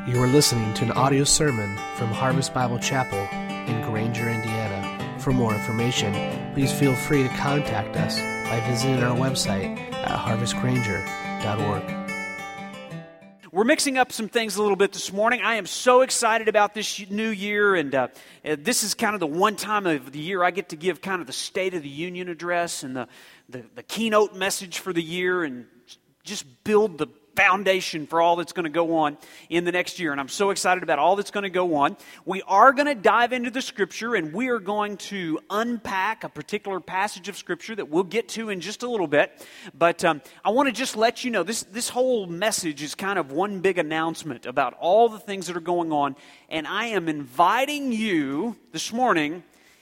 You are listening to an audio sermon from Harvest Bible Chapel in Granger, Indiana. For more information, please feel free to contact us by visiting our website at harvestgranger.org. We're mixing up some things a little bit this morning. I am so excited about this new year, and this is kind of the one time of the year I get to give kind of the State of the Union address and the keynote message for the year and just build the foundation for all that's going to go on in the next year. And I'm so excited about all that's going to go on. We are going to dive into the Scripture, and we are going to unpack a particular passage of Scripture that we'll get to in just a little bit. But I want to just let you know, this whole message is kind of one big announcement about all the things that are going on. And I am inviting you this morning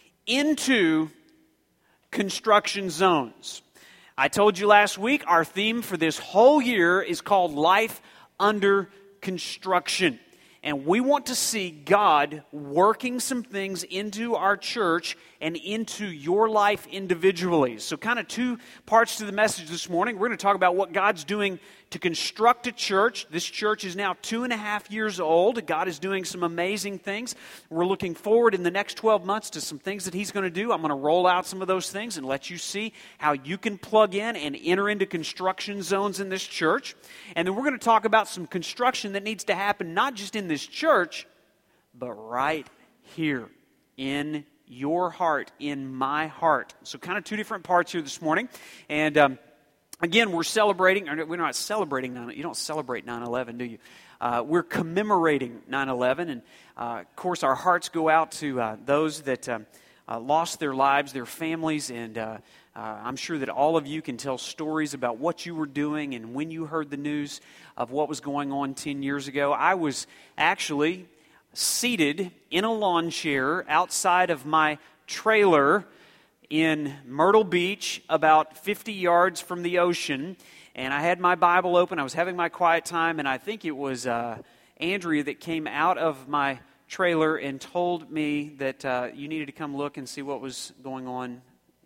into construction zones. I told you last week, our theme for this whole year is called Life Under Construction. And we want to see God working some things into our church and into your life individually. So kind of two parts to the message this morning. We're going to talk about what God's doing to construct a church. This church is now 2.5 years old. God is doing some amazing things. We're looking forward in the next 12 months to some things that He's going to do. I'm going to roll out some of those things and let you see how you can plug in and enter into construction zones in this church. And then we're going to talk about some construction that needs to happen not just in this church, but right here in your heart, in my heart. So kind of two different parts here this morning. And again, we're celebrating, or we're not celebrating, you don't celebrate 9/11, do you? We're commemorating 9/11, and of course our hearts go out to those that lost their lives, their families, and I'm sure that all of you can tell stories about what you were doing and when you heard the news of what was going on 10 years ago. I was actually seated in a lawn chair outside of my trailer in Myrtle Beach, about 50 yards from the ocean, and I had my Bible open. I was having my quiet time, and I think it was Andrea that came out of my trailer and told me that you needed to come look and see what was going on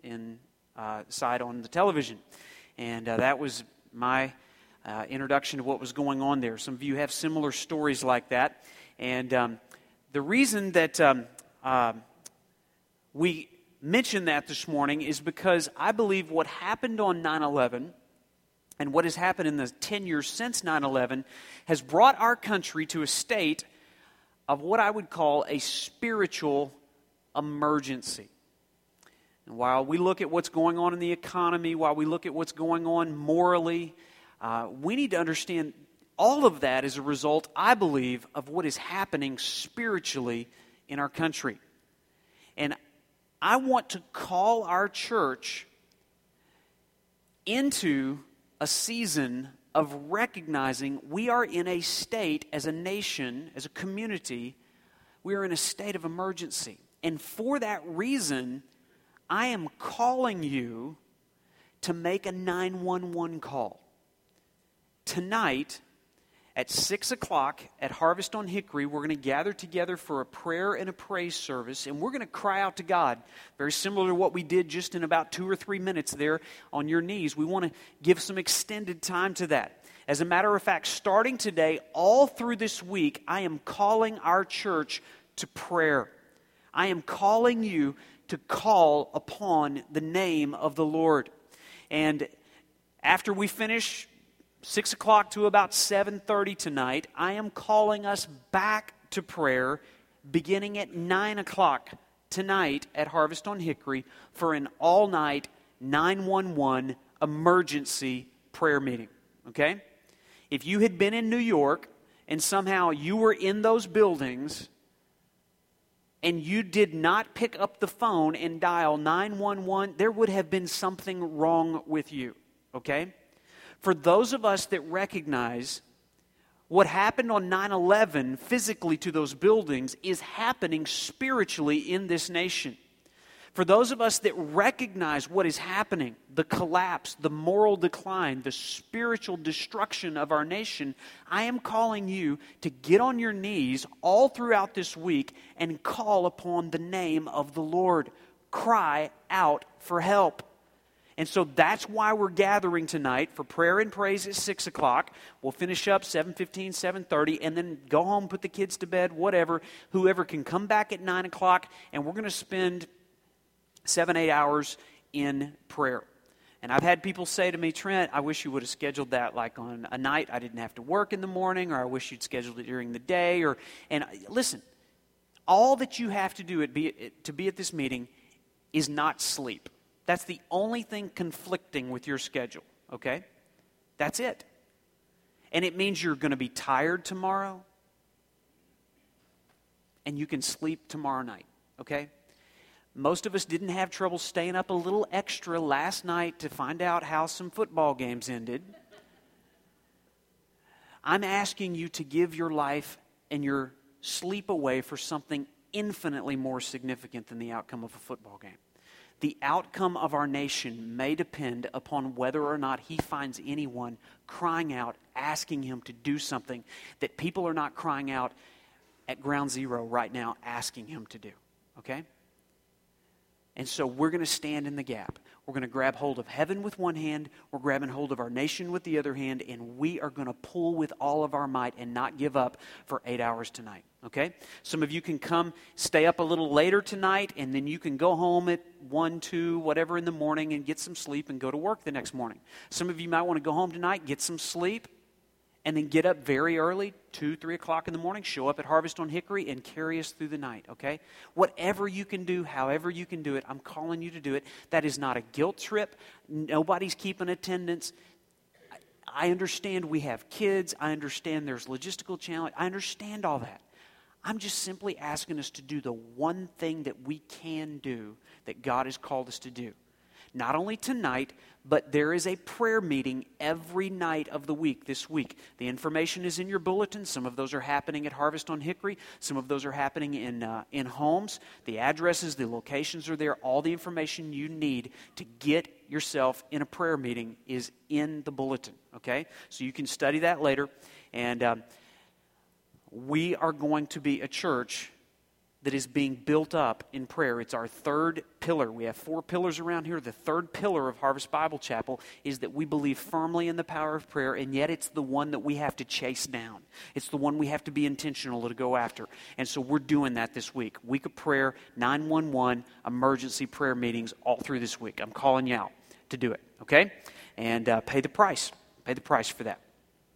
inside on the television. And that was my introduction to what was going on there. Some of you have similar stories like that. And the reason that we mention that this morning is because I believe what happened on 9/11 and what has happened in the 10 years since 9/11 has brought our country to a state of what I would call a spiritual emergency. And while we look at what's going on in the economy, while we look at what's going on morally, we need to understand all of that is a result, I believe, of what is happening spiritually in our country. And I want to call our church into a season of recognizing we are in a state as a nation, as a community, we are in a state of emergency. And for that reason, I am calling you to make a 911 call. Tonight, at 6 o'clock at Harvest on Hickory, we're going to gather together for a prayer and a praise service, and we're going to cry out to God, very similar to what we did just in about 2 or 3 minutes there on your knees. We want to give some extended time to that. As a matter of fact, starting today, all through this week, I am calling our church to prayer. I am calling you to call upon the name of the Lord. And after we finish 6 o'clock to about 7:30 tonight, I am calling us back to prayer beginning at 9 o'clock tonight at Harvest on Hickory for an all-night 911 emergency prayer meeting, okay? If you had been in New York and somehow you were in those buildings and you did not pick up the phone and dial 911, there would have been something wrong with you, okay? For those of us that recognize what happened on 9/11 physically to those buildings is happening spiritually in this nation. For those of us that recognize what is happening, the collapse, the moral decline, the spiritual destruction of our nation, I am calling you to get on your knees all throughout this week and call upon the name of the Lord. Cry out for help. And so that's why we're gathering tonight for prayer and praise at 6 o'clock. We'll finish up 7:15, 7:30, and then go home, put the kids to bed, whatever. Whoever can come back at 9 o'clock, and we're going to spend 7-8 hours in prayer. And I've had people say to me, Trent, I wish you would have scheduled that like on a night I didn't have to work in the morning, or I wish you'd scheduled it during the day. And listen, all that you have to do to be at this meeting is not sleep. That's the only thing conflicting with your schedule, okay? That's it. And it means you're going to be tired tomorrow, and you can sleep tomorrow night, okay? Most of us didn't have trouble staying up a little extra last night to find out how some football games ended. I'm asking you to give your life and your sleep away for something infinitely more significant than the outcome of a football game. The outcome of our nation may depend upon whether or not he finds anyone crying out, asking him to do something that people are not crying out at Ground Zero right now, asking him to do. Okay? And so we're going to stand in the gap. We're going to grab hold of heaven with one hand. We're grabbing hold of our nation with the other hand. And we are going to pull with all of our might and not give up for 8 hours tonight. Okay? Some of you can come, stay up a little later tonight, and then you can go home at 1, 2, whatever in the morning and get some sleep and go to work the next morning. Some of you might want to go home tonight, get some sleep, and then get up very early, 2, 3 o'clock in the morning, show up at Harvest on Hickory and carry us through the night, okay? Whatever you can do, however you can do it, I'm calling you to do it. That is not a guilt trip. Nobody's keeping attendance. I understand we have kids. I understand there's logistical challenge. I understand all that. I'm just simply asking us to do the one thing that we can do that God has called us to do. Not only tonight, but there is a prayer meeting every night of the week this week. The information is in your bulletin. Some of those are happening at Harvest on Hickory. Some of those are happening in homes. The addresses, the locations are there. All the information you need to get yourself in a prayer meeting is in the bulletin, okay? So you can study that later. And we are going to be a church that is being built up in prayer. It's our third pillar. We have 4 pillars around here. The third pillar of Harvest Bible Chapel is that we believe firmly in the power of prayer, and yet it's the one that we have to chase down. It's the one we have to be intentional to go after. And so we're doing that this week. Week of prayer, 911, emergency prayer meetings all through this week. I'm calling you out to do it, okay? And pay the price. Pay the price for that.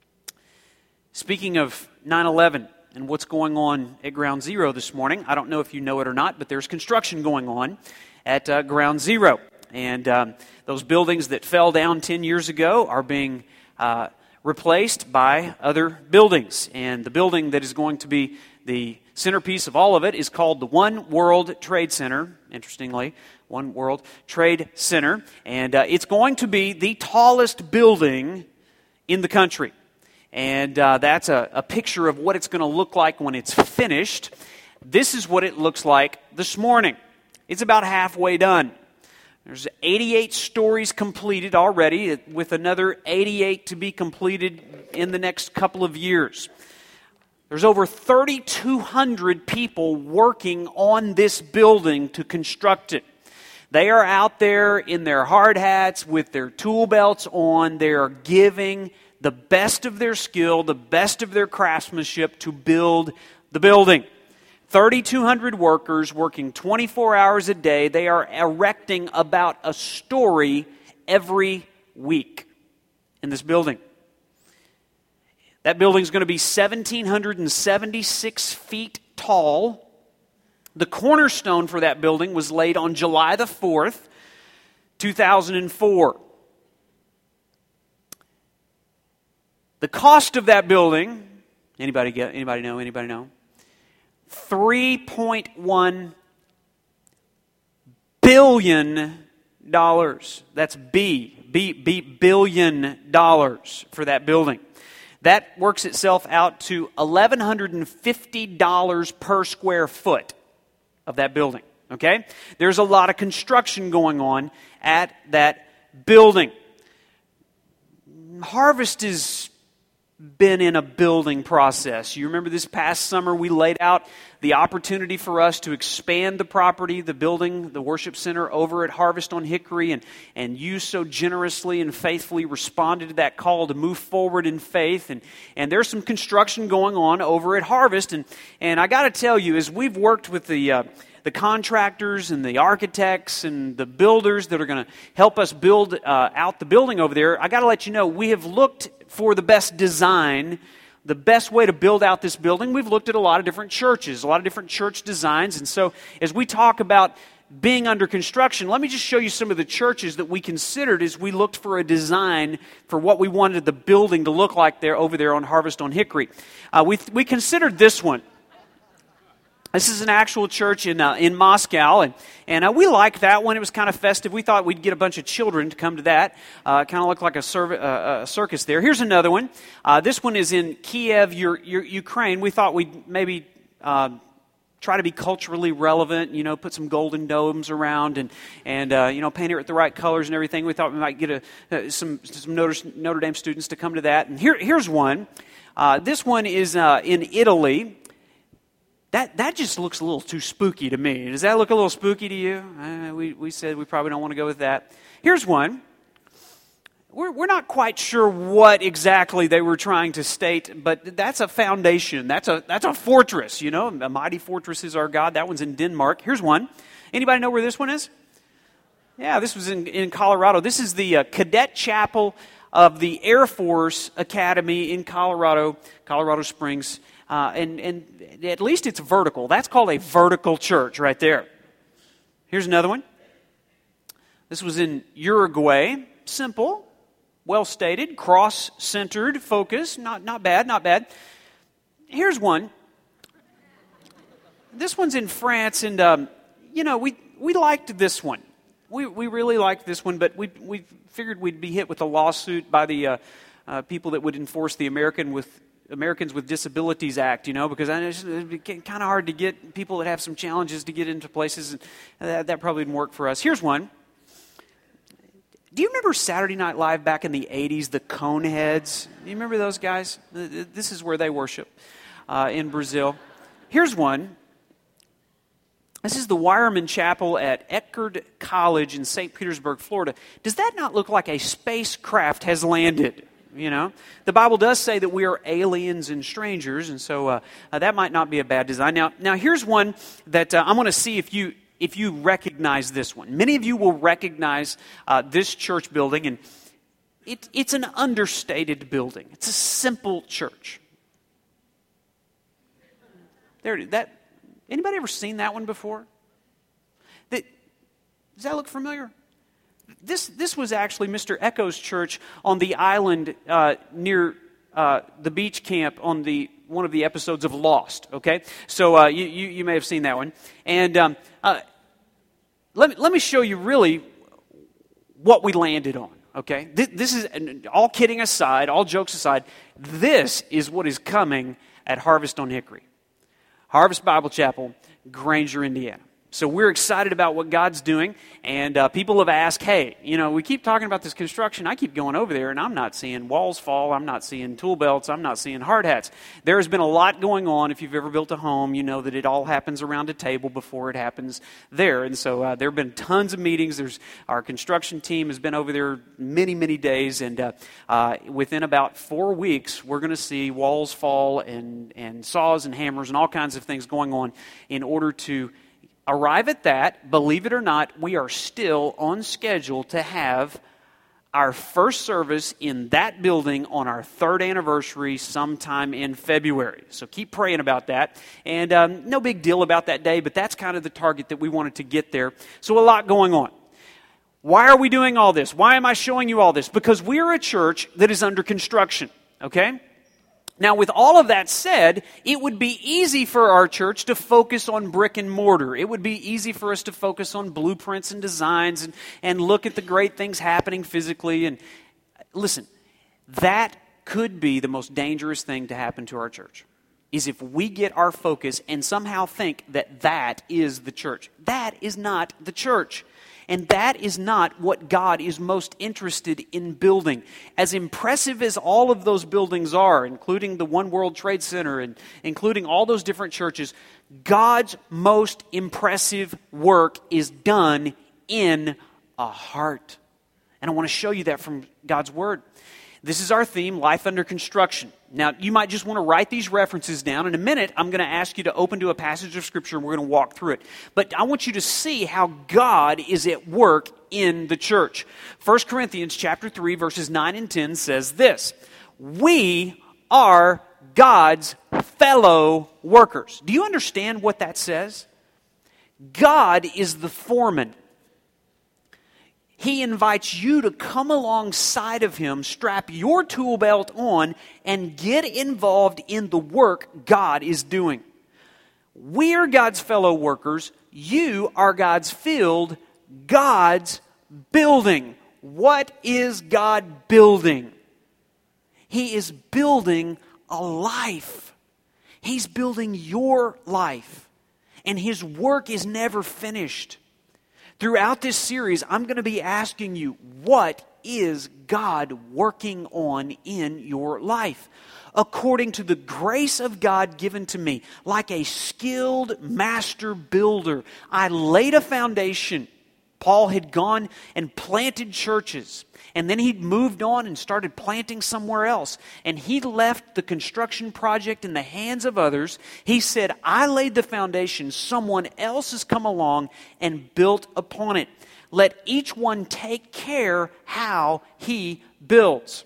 Speaking of 9/11, and what's going on at Ground Zero this morning. I don't know if you know it or not, but there's construction going on at Ground Zero. And those buildings that fell down 10 years ago are being replaced by other buildings. And the building that is going to be the centerpiece of all of it is called the One World Trade Center, interestingly, One World Trade Center. And it's going to be the tallest building in the country. And that's a picture of what it's going to look like when it's finished. This is what it looks like this morning. It's about halfway done. There's 88 stories completed already, with another 88 to be completed in the next couple of years. There's over 3,200 people working on this building to construct it. They are out there in their hard hats with their tool belts on. They are giving the best of their skill, the best of their craftsmanship to build the building. 3,200 workers working 24 hours a day. They are erecting about a story every week in this building. That building is going to be 1,776 feet tall. The cornerstone for that building was laid on July the 4th, 2004. The cost of that building, anybody know? $3.1 billion. That's billion dollars for that building. That works itself out to $1,150 per square foot of that building. Okay? There's a lot of construction going on at that building. Harvest is been in a building process. You remember this past summer we laid out the opportunity for us to expand the property, the building, the worship center over at Harvest on Hickory, and you so generously and faithfully responded to that call to move forward in faith. And there's some construction going on over at Harvest. And I got to tell you, as we've worked with the contractors and the architects and the builders that are going to help us build out the building over there, I got to let you know, we have looked for the best design, the best way to build out this building. We've looked at a lot of different churches, a lot of different church designs. And so as we talk about being under construction, let me just show you some of the churches that we considered as we looked for a design for what we wanted the building to look like there over there on Harvest on Hickory. We considered this one. This is an actual church in Moscow, and we liked that one. It was kind of festive. We thought we'd get a bunch of children to come to that. Kind of looked like a circus there. Here's another one. This one is in Kiev, Ukraine. We thought we'd maybe try to be culturally relevant, put some golden domes around and paint it with the right colors and everything. We thought we might get some Notre Dame students to come to that. And here's one. This one is in Italy. That just looks a little too spooky to me. Does that look a little spooky to you? We said we probably don't want to go with that. Here's one. We're not quite sure what exactly they were trying to state, but that's a foundation. That's a fortress, A mighty fortress is our God. That one's in Denmark. Here's one. Anybody know where this one is? Yeah, this was in Colorado. This is the Cadet Chapel of the Air Force Academy in Colorado Springs. And at least it's vertical. That's called a vertical church right there. Here's another one. This was in Uruguay. Simple, well stated, cross-centered focus. Not bad. Here's one. This one's in France, and we liked this one. We really liked this one, but we figured we'd be hit with a lawsuit by the people that would enforce the Americans with Disabilities Act, because it'd be kind of hard to get people that have some challenges to get into places, and that probably wouldn't work for us. Here's one. Do you remember Saturday Night Live back in the 80s, the Coneheads? Do you remember those guys? This is where they worship in Brazil. Here's one. This is the Wireman Chapel at Eckerd College in St. Petersburg, Florida. Does that not look like a spacecraft has landed? The Bible does say that we are aliens and strangers, and so that might not be a bad design. Now here's one that I'm going to see if you recognize this one. Many of you will recognize this church building, and it's an understated building. It's a simple church. Anybody ever seen that one before? Does that look familiar? This was actually Mr. Echo's church on the island near the beach camp on one of the episodes of Lost. Okay, so you may have seen that one. And let me show you really what we landed on. Okay, this is, all kidding aside, all jokes aside, this is what is coming at Harvest on Hickory, Harvest Bible Chapel, Granger, Indiana. So we're excited about what God's doing, and people have asked, hey, we keep talking about this construction. I keep going over there, and I'm not seeing walls fall. I'm not seeing tool belts. I'm not seeing hard hats. There has been a lot going on. If you've ever built a home, you know that it all happens around a table before it happens there. And so there have been tons of meetings. Our construction team has been over there many, many days, and within about 4 weeks, we're going to see walls fall and saws and hammers and all kinds of things going on in order to arrive at that. Believe it or not, we are still on schedule to have our first service in that building on our 3rd anniversary sometime in February. So keep praying about that. And no big deal about that day, but that's kind of the target that we wanted to get there. So a lot going on. Why are we doing all this? Why am I showing you all this? Because we're a church that is under construction, okay? Now, with all of that said, it would be easy for our church to focus on brick and mortar. It would be easy for us to focus on blueprints and designs and look at the great things happening physically. And listen, that could be the most dangerous thing to happen to our church, is if we get our focus and somehow think that that is the church. That is not the church. And that is not what God is most interested in building. As impressive as all of those buildings are, including the One World Trade Center and including all those different churches, God's most impressive work is done in a heart. And I want to show you that from God's Word. This is our theme, Life Under Construction. Now, you might just want to write these references down. In a minute, I'm going to ask you to open to a passage of Scripture and we're going to walk through it. But I want you to see how God is at work in the church. 1 Corinthians chapter 3, verses 9 and 10 says this: we are God's fellow workers. Do you understand what that says? God is the foreman. He invites you to come alongside of Him, strap your tool belt on, and get involved in the work God is doing. We are God's fellow workers. You are God's field, God's building. What is God building? He is building a life. He's building your life. And His work is never finished. Throughout this series, I'm going to be asking you, what is God working on in your life? According to the grace of God given to me, like a skilled master builder, I laid a foundation. Paul had gone and planted churches, and then he'd moved on and started planting somewhere else. And he left the construction project in the hands of others. He said, I laid the foundation. Someone else has come along and built upon it. Let each one take care how he builds.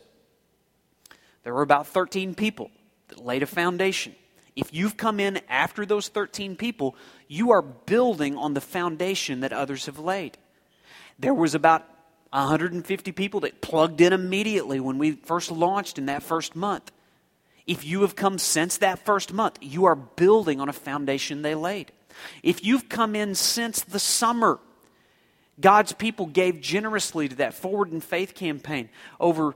There were about 13 people that laid a foundation. If you've come in after those 13 people, you are building on the foundation that others have laid. There was about 150 people that plugged in immediately when we first launched in that first month. If you have come since that first month, you are building on a foundation they laid. If you've come in since the summer, God's people gave generously to that Forward in Faith campaign, over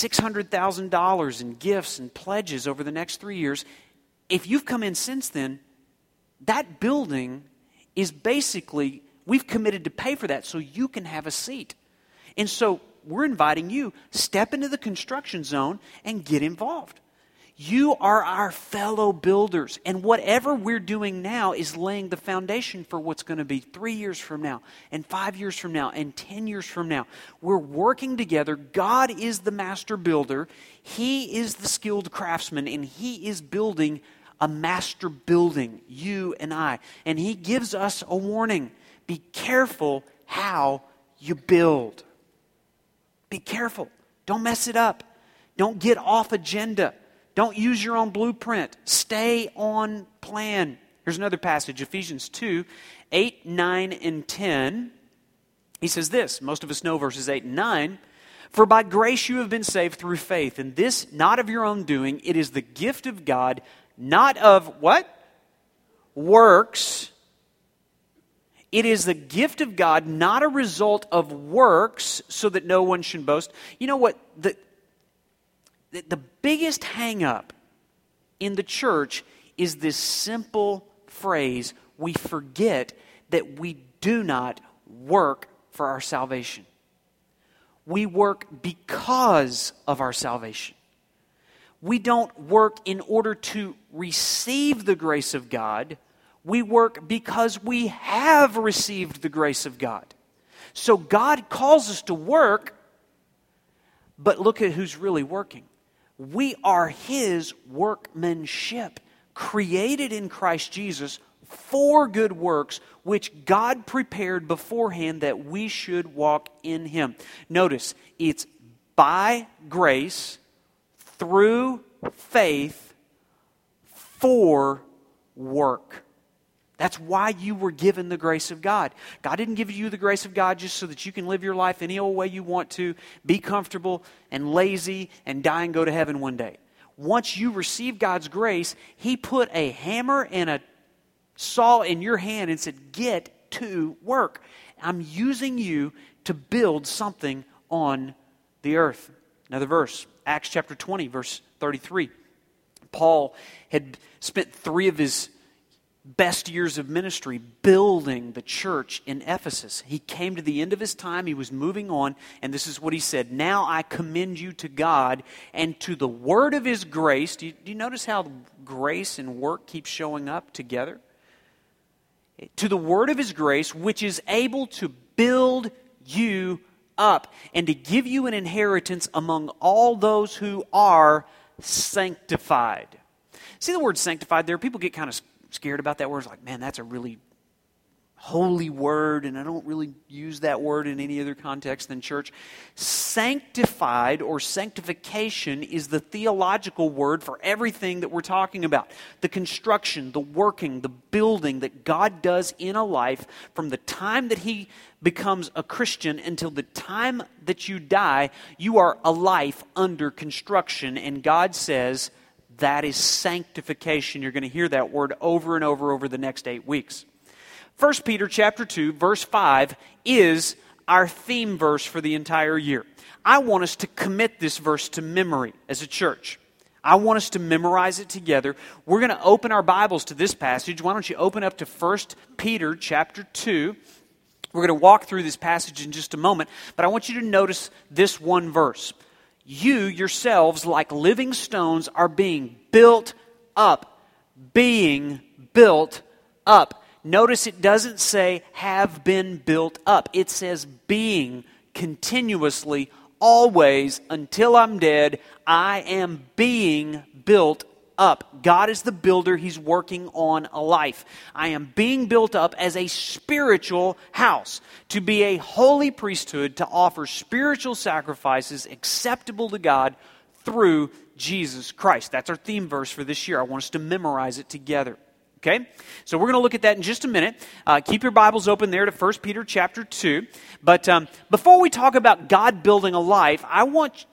$600,000 in gifts and pledges over the next 3 years. If you've come in since then, that building is basically, we've committed to pay for that so you can have a seat. And so we're inviting you, step into the construction zone and get involved. You are our fellow builders. And whatever we're doing now is laying the foundation for what's going to be 3 years from now, and 5 years from now, and 10 years from now. We're working together. God is the master builder. He is the skilled craftsman, and He is building a master building, you and I. And He gives us a warning. Be careful how you build. Be careful. Don't mess it up. Don't get off agenda. Don't use your own blueprint. Stay on plan. Here's another passage, Ephesians 2, 8, 9, and 10. He says this, most of us know verses 8 and 9. For by grace you have been saved through faith, and this not of your own doing. It is the gift of God, not of what? Works. It is the gift of God, not a result of works, so that no one should boast. You know what? The biggest hang-up in the church is this simple phrase: we forget that we do not work for our salvation. We work because of our salvation. We don't work in order to receive the grace of God. We work because we have received the grace of God. So God calls us to work, but look at who's really working. We are His workmanship, created in Christ Jesus for good works, which God prepared beforehand that we should walk in Him. Notice, it's by grace, through faith, for work. That's why you were given the grace of God. God didn't give you the grace of God just so that you can live your life any old way you want to, be comfortable and lazy and die and go to heaven one day. Once you receive God's grace, He put a hammer and a saw in your hand and said, get to work. I'm using you to build something on the earth. Another verse, Acts chapter 20, verse 33. Paul had spent 3 of his best years of ministry building the church in Ephesus. He came to the end of his time. He was moving on. And this is what he said. Now I commend you to God and to the word of his grace. Do you notice how grace and work keep showing up together? To the word of his grace, which is able to build you up and to give you an inheritance among all those who are sanctified. See the word sanctified there? People get kind of scared about that word. It's like, man, that's a really holy word, and I don't really use that word in any other context than church. Sanctified or sanctification is the theological word for everything that we're talking about. The construction, the working, the building that God does in a life from the time that he becomes a Christian until the time that you die. You are a life under construction, and God says that is sanctification. You're going to hear that word over and over the next 8 weeks. 1 Peter chapter 2, verse 5 is our theme verse for the entire year. I want us to commit this verse to memory as a church. I want us to memorize it together. We're going to open our Bibles to this passage. Why don't you open up to 1 Peter chapter 2. We're going to walk through this passage in just a moment, but I want you to notice this one verse. You yourselves, like living stones, are being built up. Being built up. Notice it doesn't say have been built up. It says being continuously, always, until I'm dead, I am being built up. God is the builder. He's working on a life. I am being built up as a spiritual house, to be a holy priesthood, to offer spiritual sacrifices acceptable to God through Jesus Christ. That's our theme verse for this year. I want us to memorize it together. Okay? So we're going to look at that in just a minute. Keep your Bibles open there to 1 Peter chapter 2. But before we talk about God building a life, I want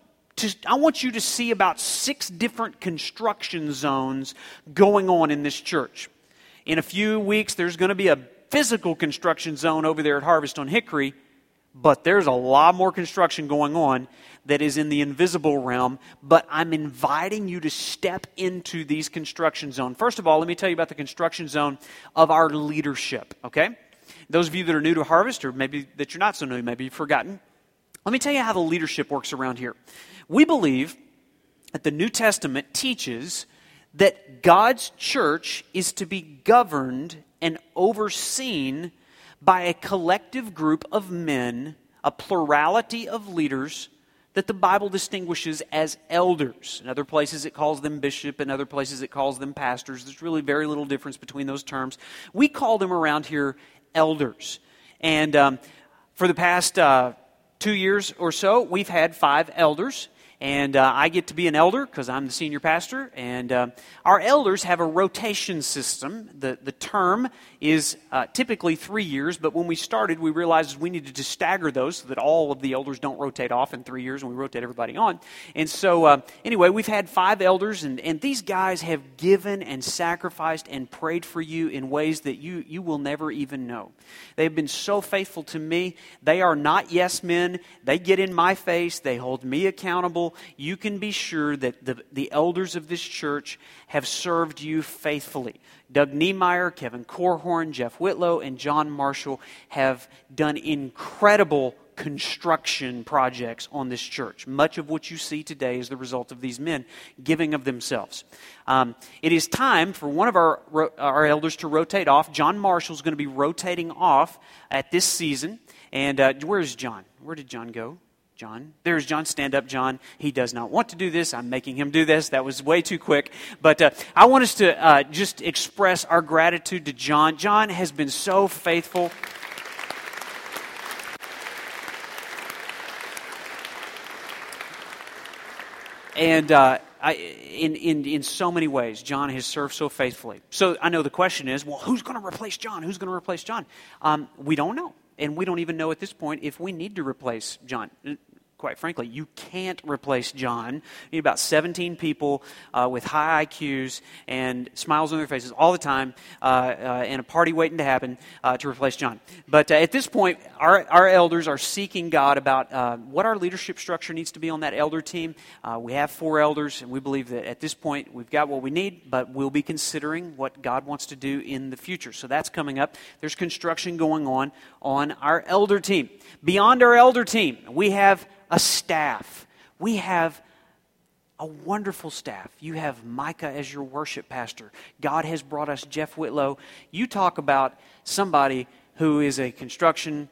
you to see about 6 different construction zones going on in this church. In a few weeks, there's going to be a physical construction zone over there at Harvest on Hickory, but there's a lot more construction going on that is in the invisible realm. But I'm inviting you to step into these construction zones. First of all, let me tell you about the construction zone of our leadership, okay? Those of you that are new to Harvest, or maybe that you're not so new, maybe you've forgotten, let me tell you how the leadership works around here. We believe that the New Testament teaches that God's church is to be governed and overseen by a collective group of men, a plurality of leaders that the Bible distinguishes as elders. In other places it calls them bishop, in other places it calls them pastors. There's really very little difference between those terms. We call them around here elders. And for the past 2 years or so, we've had 5 elders. And I get to be an elder because I'm the senior pastor. And our elders have a rotation system. The term is typically 3 years, but when we started, we realized we needed to stagger those so that all of the elders don't rotate off in 3 years and we rotate everybody on. And so anyway, we've had 5 elders, and these guys have given and sacrificed and prayed for you in ways that you will never even know. They've been so faithful to me. They are not yes men. They get in my face. They hold me accountable. You can be sure that the elders of this church have served you faithfully. Doug Niemeyer, Kevin Korhorn, Jeff Whitlow, and John Marshall have done incredible construction projects on this church. Much of what you see today is the result of these men giving of themselves. It is time for one of our elders to rotate off. John Marshall is going to be rotating off at this season. And where's John? Where did John go? John. There's John. Stand up, John. He does not want to do this. I'm making him do this. That was way too quick. But I want us to just express our gratitude to John. John has been so faithful. And in so many ways, John has served so faithfully. So I know the question is, well, who's going to replace John? Who's going to replace John? We don't know. And we don't even know at this point if we need to replace John. quite frankly, you can't replace John. You need about 17 people with high IQs and smiles on their faces all the time and a party waiting to happen to replace John. But at this point, our elders are seeking God about what our leadership structure needs to be on that elder team. We have 4 elders, and we believe that at this point we've got what we need, but we'll be considering what God wants to do in the future. So that's coming up. There's construction going on our elder team. Beyond our elder team, we have a staff. We have a wonderful staff. You have Micah as your worship pastor. God has brought us Jeff Whitlow. You talk about somebody who is a construction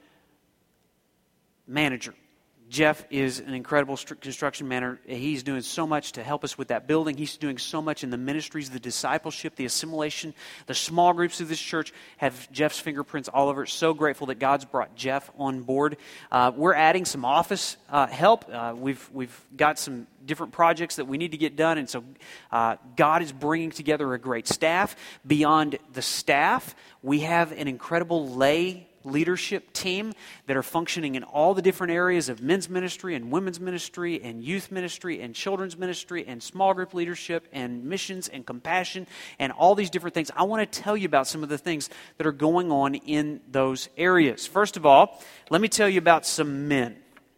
manager. Jeff is an incredible construction manager. He's doing so much to help us with that building. He's doing so much in the ministries, the discipleship, the assimilation. The small groups of this church have Jeff's fingerprints all over it. So grateful that God's brought Jeff on board. We're adding some office help. We've got some different projects that we need to get done, and so God is bringing together a great staff. Beyond the staff, we have an incredible lay leadership team that are functioning in all the different areas of men's ministry and women's ministry and youth ministry and children's ministry and small group leadership and missions and compassion and all these different things. I want to tell you about some of the things that are going on in those areas. First of all, let me tell you about some men.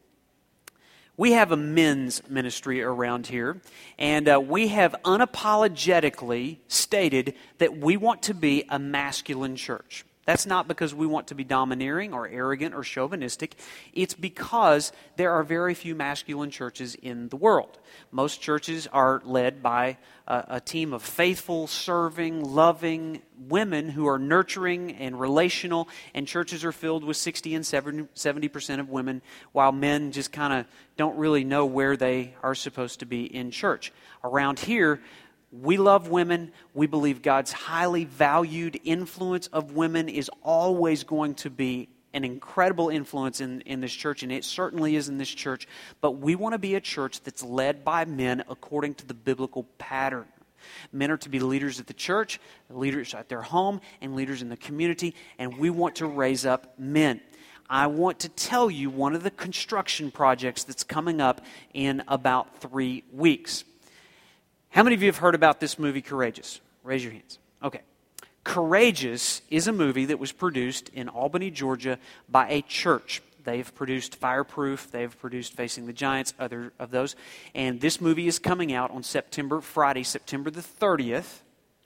We have a men's ministry around here, and we have unapologetically stated that we want to be a masculine church. That's not because we want to be domineering or arrogant or chauvinistic. It's because there are very few masculine churches in the world. Most churches are led by a team of faithful, serving, loving women who are nurturing and relational, and churches are filled with 60 and 70% of women, while men just kind of don't really know where they are supposed to be in church. Around here, we love women. We believe God's highly valued influence of women is always going to be an incredible influence in this church, and it certainly is in this church. But we want to be a church that's led by men according to the biblical pattern. Men are to be leaders at the church, leaders at their home, and leaders in the community, and we want to raise up men. I want to tell you one of the construction projects that's coming up in about 3 weeks. How many of you have heard about this movie, Courageous? Raise your hands. Okay. Courageous is a movie that was produced in Albany, Georgia by a church. They've produced Fireproof. They've produced Facing the Giants, other of those. And this movie is coming out on Friday, September the 30th.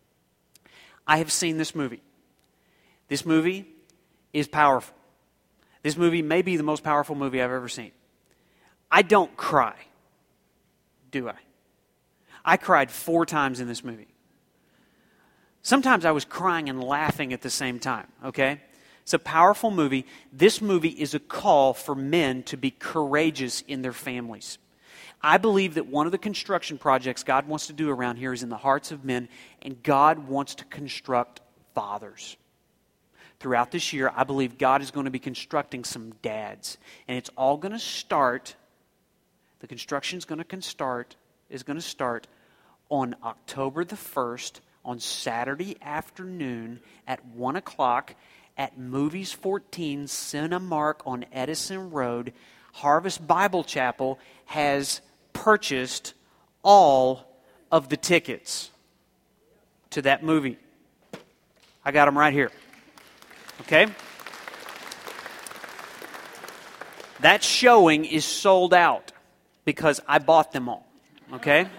I have seen this movie. This movie is powerful. This movie may be the most powerful movie I've ever seen. I don't cry, do I? I cried 4 times in this movie. Sometimes I was crying and laughing at the same time, okay? It's a powerful movie. This movie is a call for men to be courageous in their families. I believe that one of the construction projects God wants to do around here is in the hearts of men, and God wants to construct fathers. Throughout this year, I believe God is going to be constructing some dads. And it's all going to start, the construction is going to start on October the 1st, on Saturday afternoon at 1 o'clock at Movies 14 Cinemark on Edison Road. Harvest Bible Chapel has purchased all of the tickets to that movie. I got them right here. Okay? That showing is sold out because I bought them all. Okay?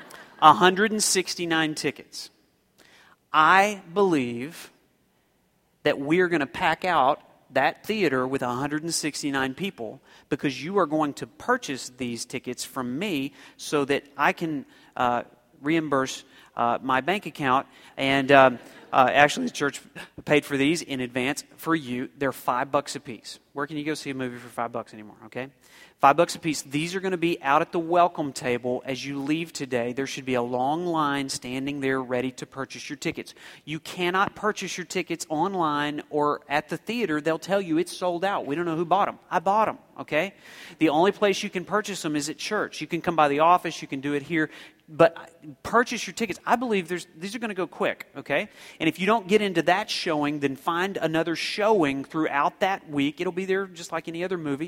169 tickets. I believe that we are going to pack out that theater with 169 people because you are going to purchase these tickets from me so that I can reimburse my bank account. And actually, the church paid for these in advance for you. They're $5 a piece. Where can you go see a movie for $5 anymore? Okay, $5 a piece. These are going to be out at the welcome table as you leave today. There should be a long line standing there ready to purchase your tickets. You cannot purchase your tickets online or at the theater. They'll tell you it's sold out. We don't know who bought them. I bought them. Okay, the only place you can purchase them is at church. You can come by the office. You can do it here. But purchase your tickets. I believe these are going to go quick, okay? And if you don't get into that showing, then find another showing throughout that week. It'll be there just like any other movie.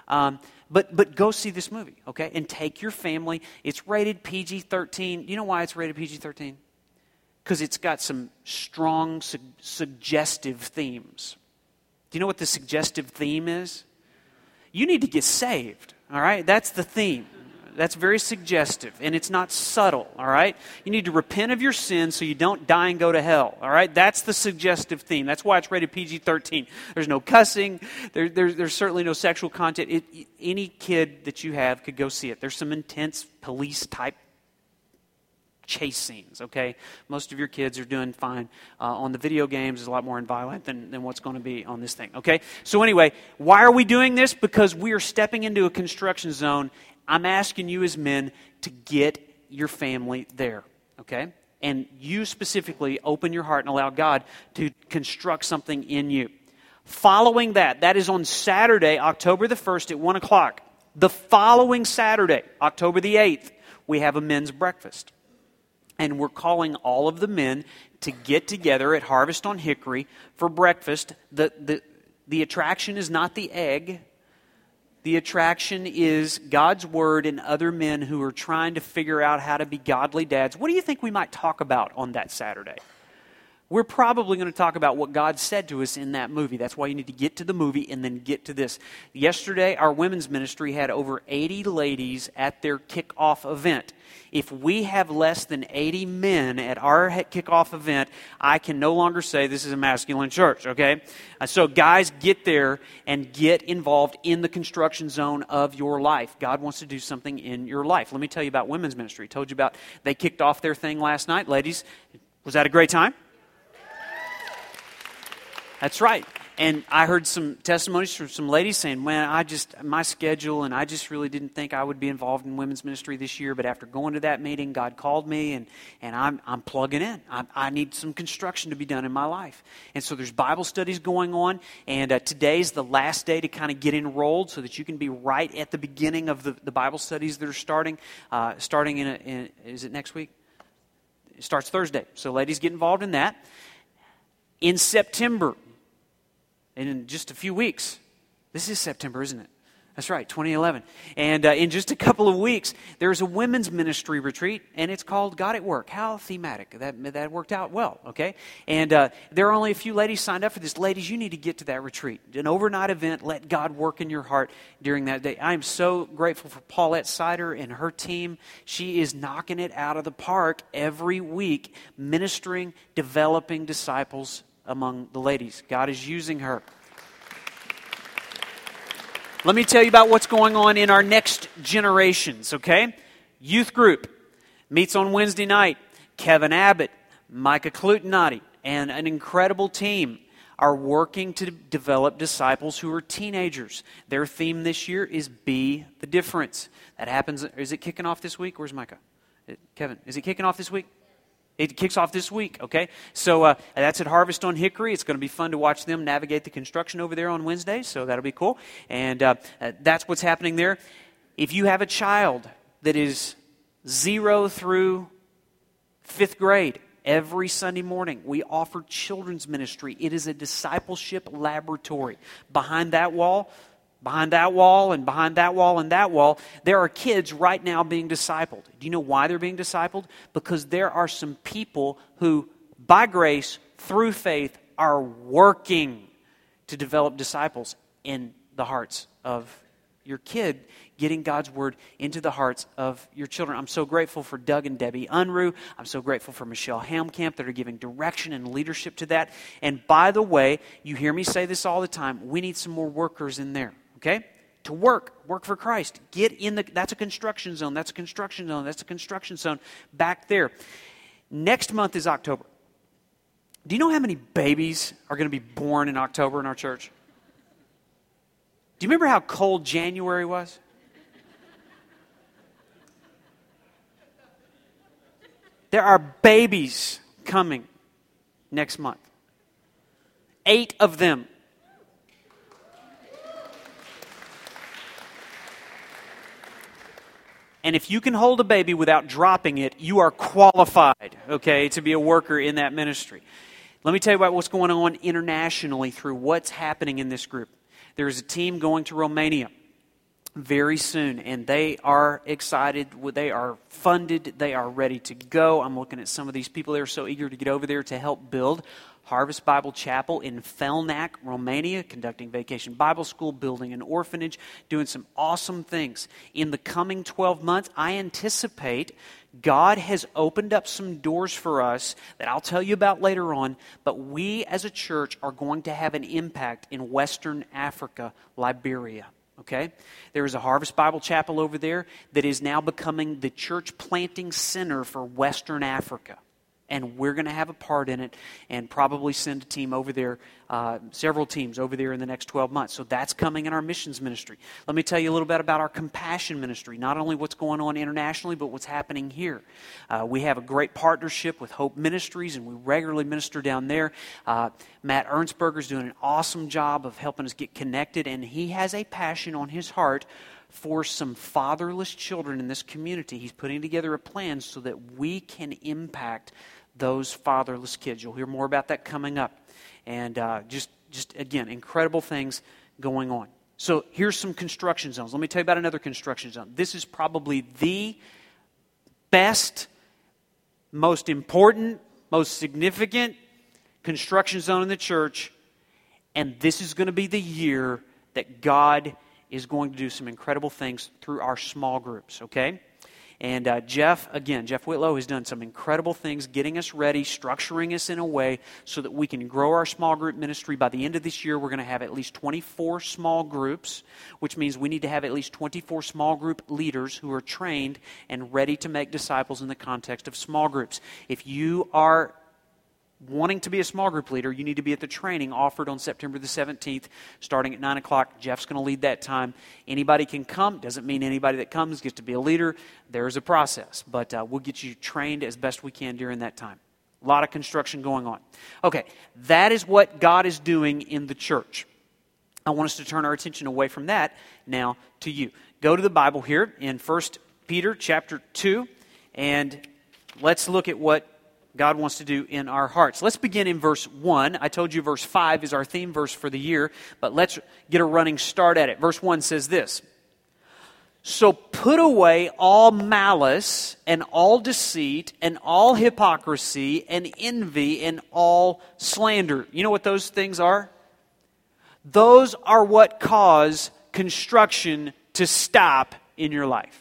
But go see this movie, okay? And take your family. It's rated PG-13. You know why it's rated PG-13? Because it's got some strong, suggestive themes. Do you know what the suggestive theme is? You need to get saved, all right? That's the theme. That's very suggestive, and it's not subtle, all right? You need to repent of your sins so you don't die and go to hell, all right? That's the suggestive theme. That's why it's rated PG-13. There's no cussing. There's certainly no sexual content. Any kid that you have could go see it. There's some intense police-type chase scenes, okay? Most of your kids are doing fine. On the video games, it's a lot more violent than what's going to be on this thing, okay? So anyway, why are we doing this? Because we are stepping into a construction zone. I'm asking you as men to get your family there, okay? And you specifically open your heart and allow God to construct something in you. Following that is on Saturday, October the 1st at 1 o'clock. The following Saturday, October the 8th, we have a men's breakfast. And we're calling all of the men to get together at Harvest on Hickory for breakfast. The attraction is not the egg. The attraction is God's Word and other men who are trying to figure out how to be godly dads. What do you think we might talk about on that Saturday? We're probably going to talk about what God said to us in that movie. That's why you need to get to the movie and then get to this. Yesterday, our women's ministry had over 80 ladies at their kickoff event. If we have less than 80 men at our kickoff event, I can no longer say this is a masculine church, okay? So guys, get there and get involved in the construction zone of your life. God wants to do something in your life. Let me tell you about women's ministry. I told you about, they kicked off their thing last night. Ladies, was that a great time? That's right. And I heard some testimonies from some ladies saying, man, my schedule, and I just really didn't think I would be involved in women's ministry this year, but after going to that meeting, God called me, and I'm plugging in. I need some construction to be done in my life. And so there's Bible studies going on, and today's the last day to kind of get enrolled so that you can be right at the beginning of the Bible studies that are starting is it next week? It starts Thursday. So ladies, get involved in that. In September, and in just a few weeks, this is September, isn't it? That's right, 2011. And in just a couple of weeks, there's a women's ministry retreat, and it's called God at Work. How thematic. That worked out well, okay? And there are only a few ladies signed up for this. Ladies, you need to get to that retreat. An overnight event. Let God work in your heart during that day. I am so grateful for Paulette Sider and her team. She is knocking it out of the park every week, ministering, developing disciples among the ladies. God is using her. Let me tell you about what's going on in our next generations, okay? Youth group meets on Wednesday night. Kevin Abbott, Micah Clutinotti, and an incredible team are working to develop disciples who are teenagers. Their theme this year is Be the Difference. That happens, is it kicking off this week? Where's Micah? Kevin, is it kicking off this week? It kicks off this week, okay? So that's at Harvest on Hickory. It's going to be fun to watch them navigate the construction over there on Wednesdays, so that'll be cool. And that's what's happening there. If you have a child that is 0 through 5th grade, every Sunday morning we offer children's ministry. It is a discipleship laboratory. Behind that wall, and behind that wall and that wall, there are kids right now being discipled. Do you know why they're being discipled? Because there are some people who, by grace, through faith, are working to develop disciples in the hearts of your kid, getting God's Word into the hearts of your children. I'm so grateful for Doug and Debbie Unruh. I'm so grateful for Michelle Helmkamp that are giving direction and leadership to that. And by the way, you hear me say this all the time, we need some more workers in there. Okay? To work for Christ. Get in that's a construction zone, that's a construction zone, that's a construction zone back there. Next month is October. Do you know how many babies are going to be born in October in our church? Do you remember how cold January was? There are babies coming next month. 8 of them. And if you can hold a baby without dropping it, you are qualified, okay, to be a worker in that ministry. Let me tell you about what's going on internationally through what's happening in this group. There is a team going to Romania. very soon, and they are excited. They are funded. They are ready to go. I'm looking at some of these people. They're so eager to get over there to help build Harvest Bible Chapel in Felnac, Romania, conducting Vacation Bible School, building an orphanage, doing some awesome things. In the coming 12 months, I anticipate God has opened up some doors for us that I'll tell you about later on, but we as a church are going to have an impact in Western Africa, Liberia. Okay? There is a Harvest Bible Chapel over there that is now becoming the church planting center for Western Africa. And we're going to have a part in it and probably send a team over there, several teams over there in the next 12 months. So that's coming in our missions ministry. Let me tell you a little bit about our compassion ministry. Not only what's going on internationally, but what's happening here. We have a great partnership with Hope Ministries, and we regularly minister down there. Matt Ernstberger's doing an awesome job of helping us get connected, and he has a passion on his heart for some fatherless children in this community. He's putting together a plan so that we can impact those fatherless kids. You'll hear more about that coming up. And just again, incredible things going on. So here's some construction zones. Let me tell you about another construction zone. This is probably the best, most important, most significant construction zone in the church. And this is going to be the year that God is going to do some incredible things through our small groups, okay? And Jeff Whitlow has done some incredible things, getting us ready, structuring us in a way so that we can grow our small group ministry. By the end of this year, we're going to have at least 24 small groups, which means we need to have at least 24 small group leaders who are trained and ready to make disciples in the context of small groups. If you are wanting to be a small group leader, you need to be at the training offered on September the 17th, starting at 9 o'clock. Jeff's going to lead that time. Anybody can come. Doesn't mean anybody that comes gets to be a leader. There's a process, but we'll get you trained as best we can during that time. A lot of construction going on. Okay, that is what God is doing in the church. I want us to turn our attention away from that now to you. Go to the Bible here in 1 Peter chapter 2, and let's look at what God wants to do in our hearts. Let's begin in verse 1. I told you verse 5 is our theme verse for the year, but let's get a running start at it. Verse 1 says this: "So put away all malice and all deceit and all hypocrisy and envy and all slander." You know what those things are? Those are what cause construction to stop in your life.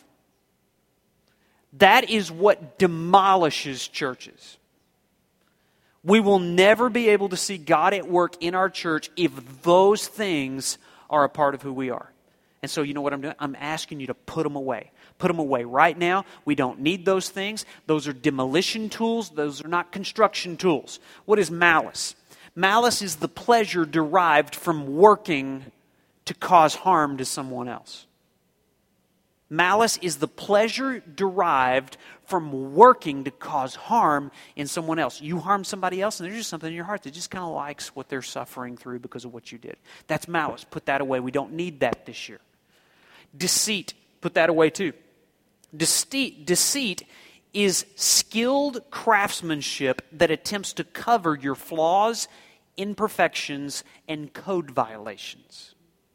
That is what demolishes churches. We will never be able to see God at work in our church if those things are a part of who we are. And so you know what I'm doing? I'm asking you to put them away. Put them away right now. We don't need those things. Those are demolition tools. Those are not construction tools. What is malice? Malice is the pleasure derived from working to cause harm to someone else. Malice is the pleasure derived from working to cause harm in someone else. You harm somebody else, and there's just something in your heart that just kind of likes what they're suffering through because of what you did. That's malice. Put that away. We don't need that this year. Deceit. Put that away too. Deceit is skilled craftsmanship that attempts to cover your flaws, imperfections, and code violations.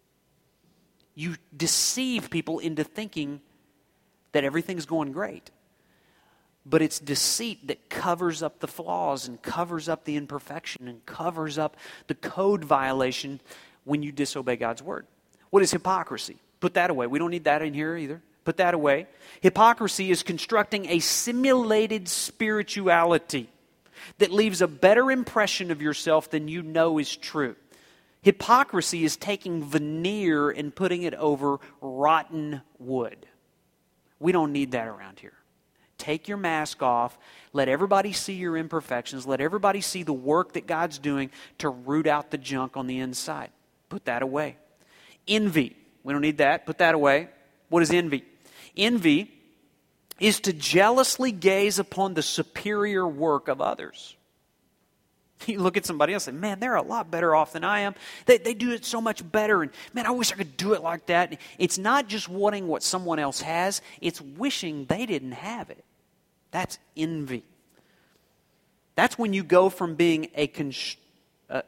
You deceive people into thinking that everything's going great. But it's deceit that covers up the flaws and covers up the imperfection and covers up the code violation when you disobey God's word. What is hypocrisy? Put that away. We don't need that in here either. Put that away. Hypocrisy is constructing a simulated spirituality that leaves a better impression of yourself than you know is true. Hypocrisy is taking veneer and putting it over rotten wood. We don't need that around here. Take your mask off. Let everybody see your imperfections. Let everybody see the work that God's doing to root out the junk on the inside. Put that away. Envy. We don't need that. Put that away. What is envy? Envy is to jealously gaze upon the superior work of others. You look at somebody else and say, man, they're a lot better off than I am. They do it so much better. And man, I wish I could do it like that. It's not just wanting what someone else has. It's wishing they didn't have it. That's envy. That's when you go from being a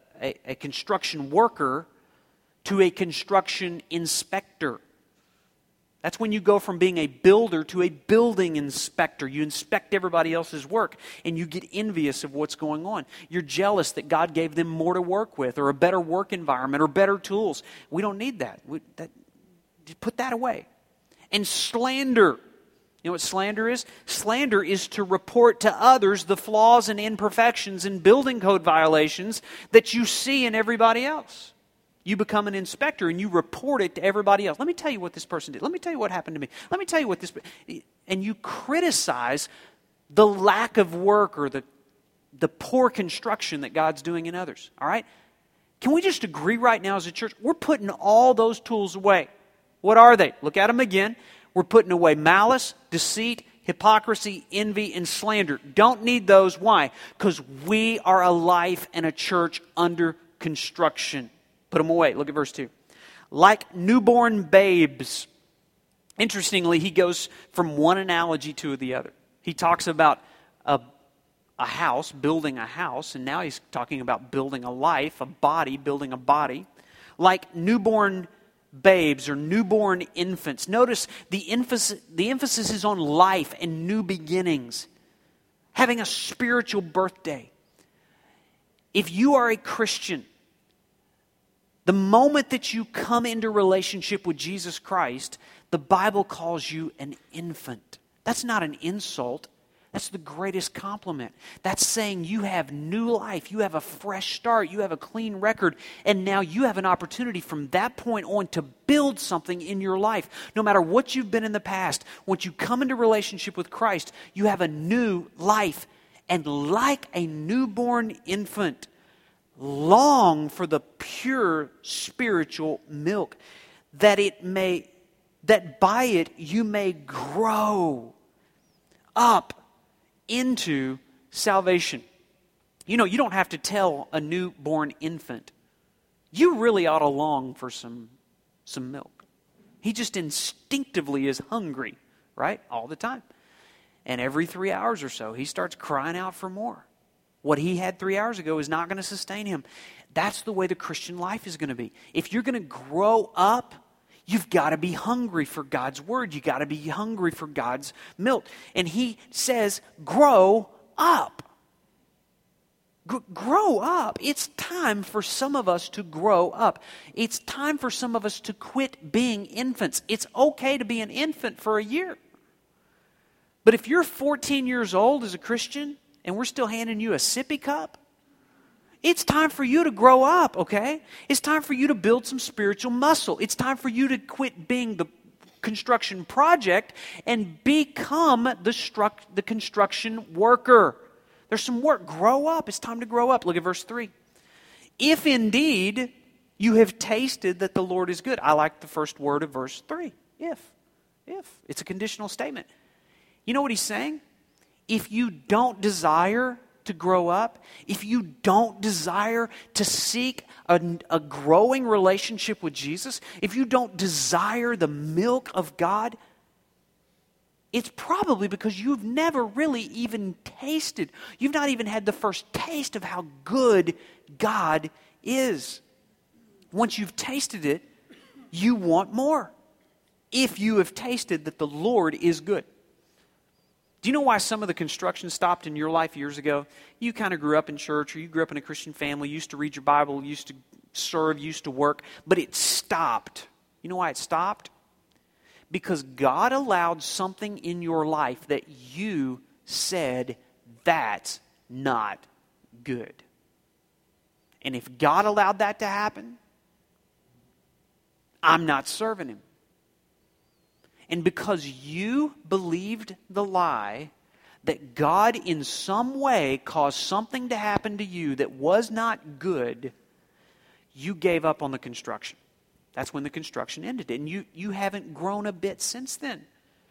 construction worker to a construction inspector. That's when you go from being a builder to a building inspector. You inspect everybody else's work, and you get envious of what's going on. You're jealous that God gave them more to work with, or a better work environment, or better tools. We don't need that. Put that away. And slander. You know what slander is? Slander is to report to others the flaws and imperfections and building code violations that you see in everybody else. You become an inspector and you report it to everybody else. Let me tell you what this person did. Let me tell you what happened to me. Let me tell you what this... And you criticize the lack of work or the poor construction that God's doing in others. All right? Can we just agree right now as a church? We're putting all those tools away. What are they? Look at them again. We're putting away malice, deceit, hypocrisy, envy, and slander. Don't need those. Why? Because we are a life and a church under construction. Put them away. Look at verse 2. Like newborn babes. Interestingly, he goes from one analogy to the other. He talks about a house, building a house, and now he's talking about building a life, a body, building a body. Like newborn babes or newborn infants. Notice the emphasis is on life and new beginnings. Having a spiritual birthday. If you are a Christian, the moment that you come into relationship with Jesus Christ, the Bible calls you an infant. That's not an insult. That's the greatest compliment. That's saying you have new life. You have a fresh start. You have a clean record. And now you have an opportunity from that point on to build something in your life. No matter what you've been in the past, once you come into relationship with Christ, you have a new life. And like a newborn infant, long for the pure spiritual milk, that by it you may grow up into salvation. You know, you don't have to tell a newborn infant, you really ought to long for some milk. He just instinctively is hungry, right? All the time. And every 3 hours or so, he starts crying out for more. What he had 3 hours ago is not going to sustain him. That's the way the Christian life is going to be. If you're going to grow up, you've got to be hungry for God's word. You've got to be hungry for God's milk. And he says, grow up. Grow up. It's time for some of us to grow up. It's time for some of us to quit being infants. It's okay to be an infant for a year. But if you're 14 years old as a Christian, and we're still handing you a sippy cup, it's time for you to grow up, okay? It's time for you to build some spiritual muscle. It's time for you to quit being the construction project and become the construction worker. There's some work. Grow up. It's time to grow up. Look at verse 3. If indeed you have tasted that the Lord is good. I like the first word of verse 3. If. It's a conditional statement. You know what he's saying? If you don't desire to grow up, if you don't desire to seek a growing relationship with Jesus, if you don't desire the milk of God, it's probably because you've never really even tasted. You've not even had the first taste of how good God is. Once you've tasted it, you want more. If you have tasted that the Lord is good. Do you know why some of the construction stopped in your life years ago? You kind of grew up in church, or you grew up in a Christian family, used to read your Bible, used to serve, used to work, but it stopped. You know why it stopped? Because God allowed something in your life that you said, that's not good. And if God allowed that to happen, I'm not serving Him. And because you believed the lie that God in some way caused something to happen to you that was not good, you gave up on the construction. That's when the construction ended. And you haven't grown a bit since then.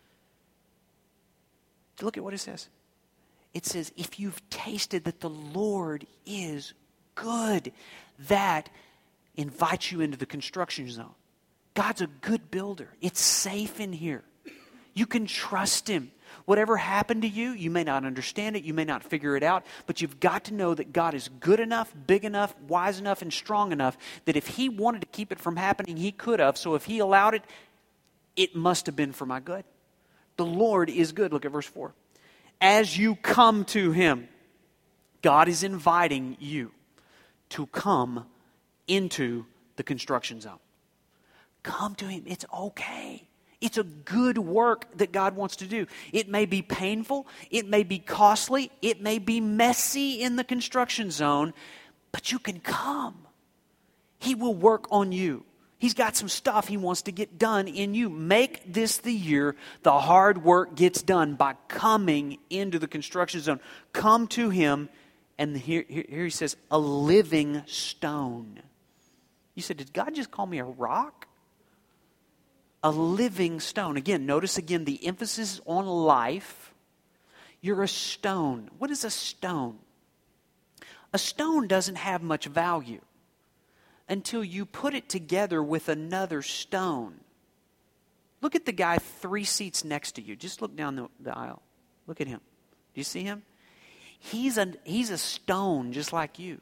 Look at what it says. It says, if you've tasted that the Lord is good, that invites you into the construction zone. God's a good builder. It's safe in here. You can trust Him. Whatever happened to you, you may not understand it, you may not figure it out, but you've got to know that God is good enough, big enough, wise enough, and strong enough that if He wanted to keep it from happening, He could have. So if He allowed it, it must have been for my good. The Lord is good. Look at verse 4. As you come to Him, God is inviting you to come into the construction zone. Come to Him. It's okay. It's a good work that God wants to do. It may be painful. It may be costly. It may be messy in the construction zone, but you can come. He will work on you. He's got some stuff He wants to get done in you. Make this the year the hard work gets done by coming into the construction zone. Come to Him, and here He says, a living stone. You said, did God just call me a rock? A living stone. Again, notice again the emphasis on life. You're a stone. What is a stone? A stone doesn't have much value until you put it together with another stone. Look at the guy 3 seats next to you. Just look down the aisle. Look at him. Do you see him? He's a stone just like you.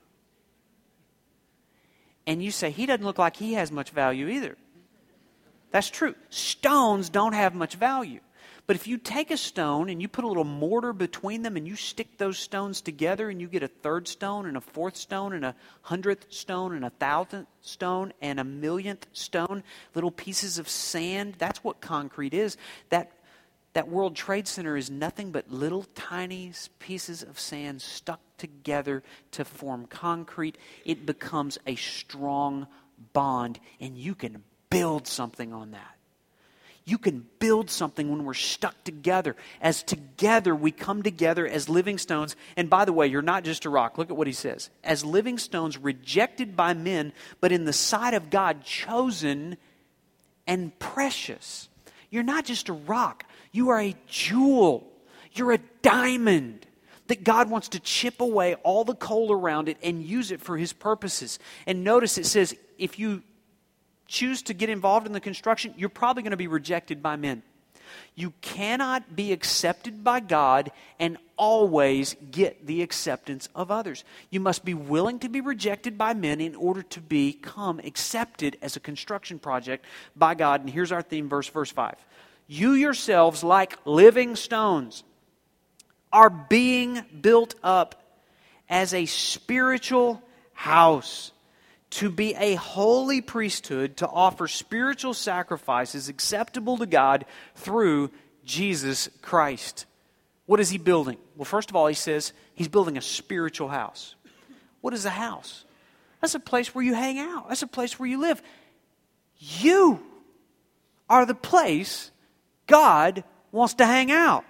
And you say, he doesn't look like he has much value either. That's true. Stones don't have much value. But if you take a stone and you put a little mortar between them and you stick those stones together and you get a 3rd stone and a 4th stone and a 100th stone and a 1,000th stone and a 1,000,000th stone, little pieces of sand, that's what concrete is. That World Trade Center is nothing but little tiny pieces of sand stuck together to form concrete. It becomes a strong bond, and you can build something on that. You can build something when we're stuck together. As together we come together as living stones. And by the way, you're not just a rock. Look at what he says. As living stones rejected by men, but in the sight of God chosen and precious. You're not just a rock. You are a jewel. You're a diamond that God wants to chip away all the coal around it and use it for His purposes. And notice it says, if you choose to get involved in the construction, you're probably going to be rejected by men. You cannot be accepted by God and always get the acceptance of others. You must be willing to be rejected by men in order to become accepted as a construction project by God. And here's our theme verse 5. You yourselves, like living stones, are being built up as a spiritual house, to be a holy priesthood, to offer spiritual sacrifices acceptable to God through Jesus Christ. What is He building? Well, first of all, He says He's building a spiritual house. What is a house? That's a place where you hang out. That's a place where you live. You are the place God wants to hang out.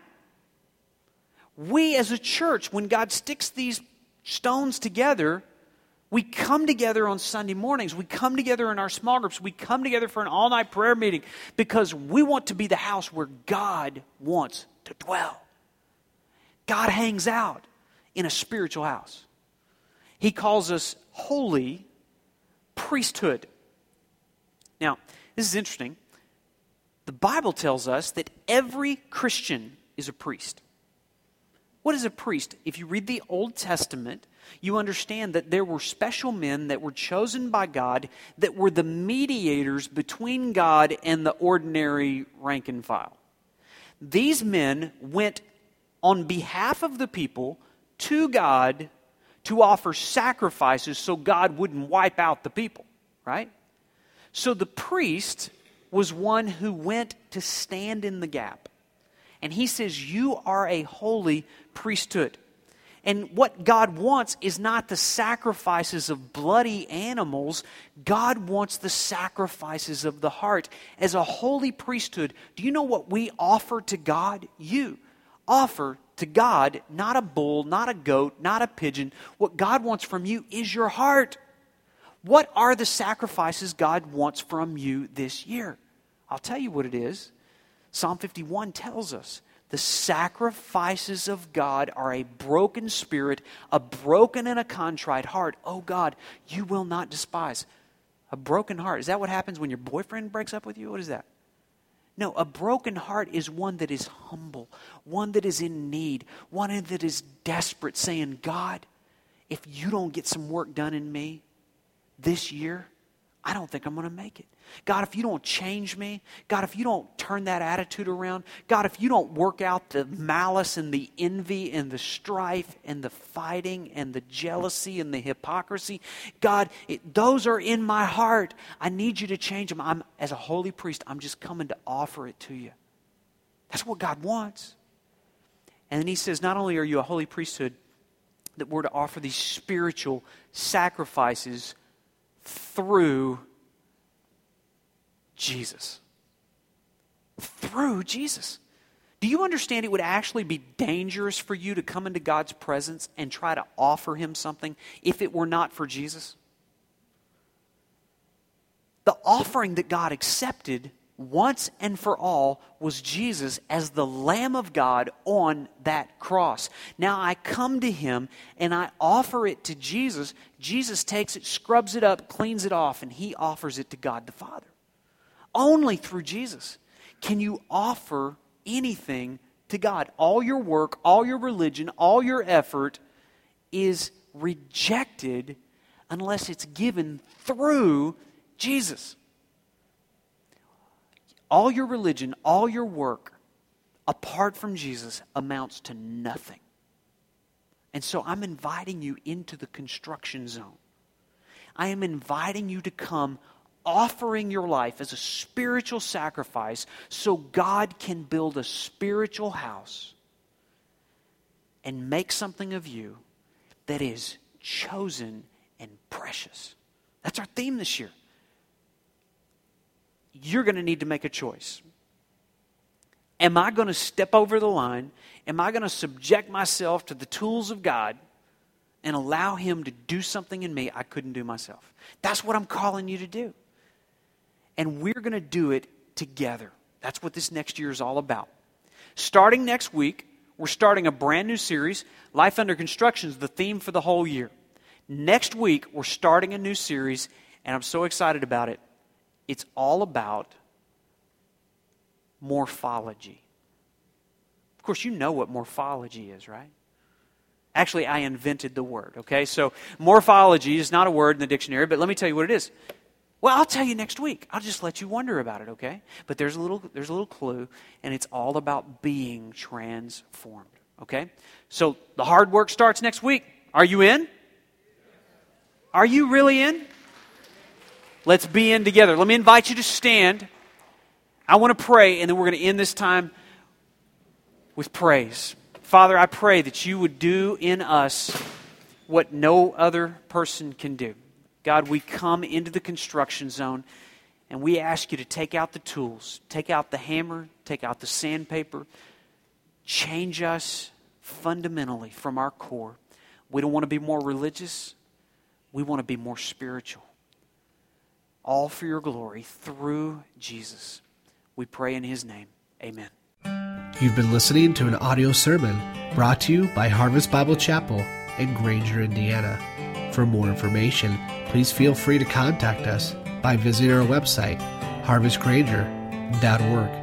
We as a church, when God sticks these stones together, we come together on Sunday mornings. We come together in our small groups. We come together for an all-night prayer meeting because we want to be the house where God wants to dwell. God hangs out in a spiritual house. He calls us holy priesthood. Now, this is interesting. The Bible tells us that every Christian is a priest. What is a priest? If you read the Old Testament, you understand that there were special men that were chosen by God that were the mediators between God and the ordinary rank and file. These men went on behalf of the people to God to offer sacrifices so God wouldn't wipe out the people, right? So the priest was one who went to stand in the gap. And he says, you are a holy priesthood. And what God wants is not the sacrifices of bloody animals. God wants the sacrifices of the heart. As a holy priesthood, do you know what we offer to God? You offer to God not a bull, not a goat, not a pigeon. What God wants from you is your heart. What are the sacrifices God wants from you this year? I'll tell you what it is. Psalm 51 tells us the sacrifices of God are a broken spirit, a broken and a contrite heart. Oh God, you will not despise. A broken heart. Is that what happens when your boyfriend breaks up with you? What is that? No, a broken heart is one that is humble, one that is in need, one that is desperate, saying, God, if you don't get some work done in me this year, I don't think I'm going to make it. God, if you don't change me, God, if you don't turn that attitude around, God, if you don't work out the malice and the envy and the strife and the fighting and the jealousy and the hypocrisy, God, those are in my heart. I need you to change them. As a holy priest, I'm just coming to offer it to you. That's what God wants. And then he says, not only are you a holy priesthood, that we're to offer these spiritual sacrifices through Jesus. Through Jesus. Do you understand it would actually be dangerous for you to come into God's presence and try to offer Him something if it were not for Jesus? The offering that God accepted once and for all was Jesus as the Lamb of God on that cross. Now I come to Him and I offer it to Jesus. Jesus takes it, scrubs it up, cleans it off, and He offers it to God the Father. Only through Jesus can you offer anything to God. All your work, all your religion, all your effort is rejected unless it's given through Jesus. All your religion, all your work, apart from Jesus, amounts to nothing. And so I'm inviting you into the construction zone. I am inviting you to come offering your life as a spiritual sacrifice so God can build a spiritual house and make something of you that is chosen and precious. That's our theme this year. You're going to need to make a choice. Am I going to step over the line? Am I going to subject myself to the tools of God and allow Him to do something in me I couldn't do myself? That's what I'm calling you to do. And we're going to do it together. That's what this next year is all about. Starting next week, we're starting a brand new series. Life Under Construction is the theme for the whole year. Next week, we're starting a new series, and I'm so excited about it. It's all about morphology. Of course, you know what morphology is, right? Actually, I invented the word, okay? So morphology is not a word in the dictionary, but let me tell you what it is. Well, I'll tell you next week. I'll just let you wonder about it, okay? But there's a little clue, and it's all about being transformed, okay? So the hard work starts next week. Are you in? Are you really in? Let's be in together. Let me invite you to stand. I want to pray, and then we're going to end this time with praise. Father, I pray that you would do in us what no other person can do. God, we come into the construction zone, and we ask you to take out the tools, take out the hammer, take out the sandpaper, change us fundamentally from our core. We don't want to be more religious. We want to be more spiritual. All for your glory through Jesus. We pray in His name. Amen. You've been listening to an audio sermon brought to you by Harvest Bible Chapel in Granger, Indiana. For more information, please feel free to contact us by visiting our website, harvestgranger.org.